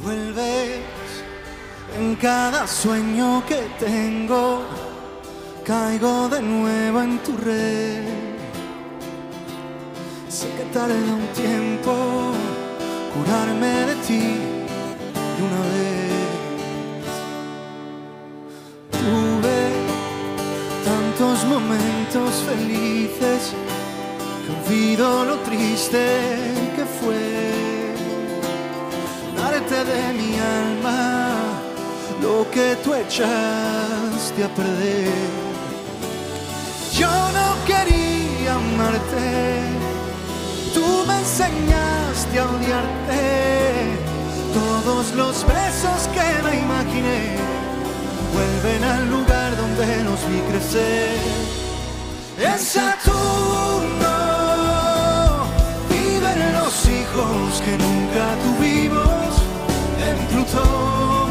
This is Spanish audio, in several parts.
Vuelves en cada sueño que tengo, caigo de nuevo en tu red. Sé que tarda un tiempo curarme de ti de una vez. Tuve tantos momentos felices que olvido lo triste que fue darte de mi alma lo que tú echaste a perder. Yo no quería amarte, tú me enseñaste a odiarte. Todos los besos que me imaginé vuelven al lugar donde nos vi crecer. En Saturno viven los hijos que nunca tuvimos. En Plutón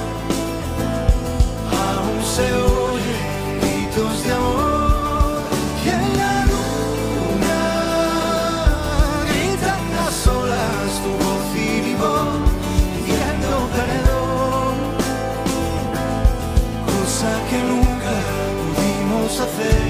aún se oyen gritos de amor. Y en la luna gritan las olas tu voz y mi voz, pidiendo perdón, cosa que nunca pudimos hacer.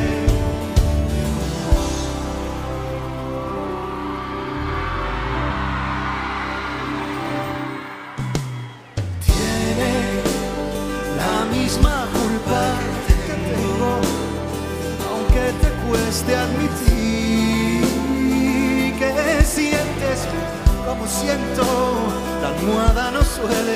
Misma culpa que tengo, aunque te cueste admitir que sientes como siento. La almohada no suele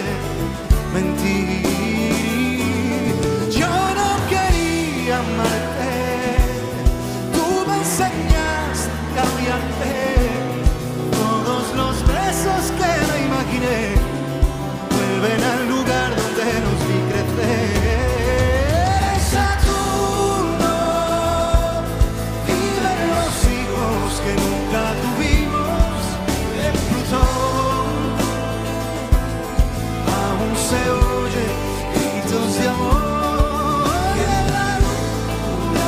mentir. Yo no quería amarte, tú me enseñaste a odiarte. Todos los besos que me imaginé vuelven al lugar donde nos vi crecer. Saturno viven los hijos que nunca tuvimos. En Plutón aún se oye gritos de amor. Y en la luna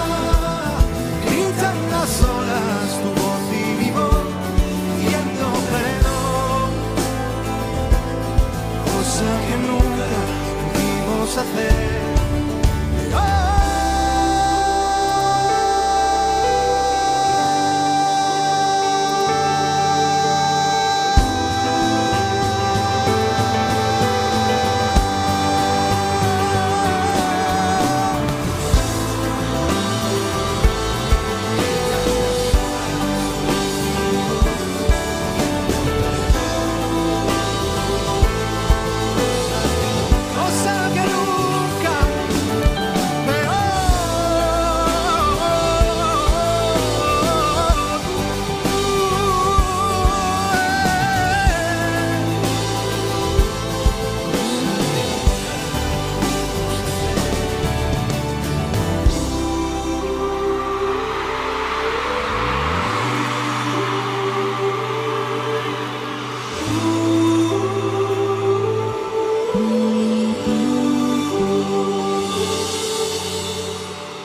gritan las olas tu voz y mi voz, pidiendo perdón, cosa que nunca pudimos hacer.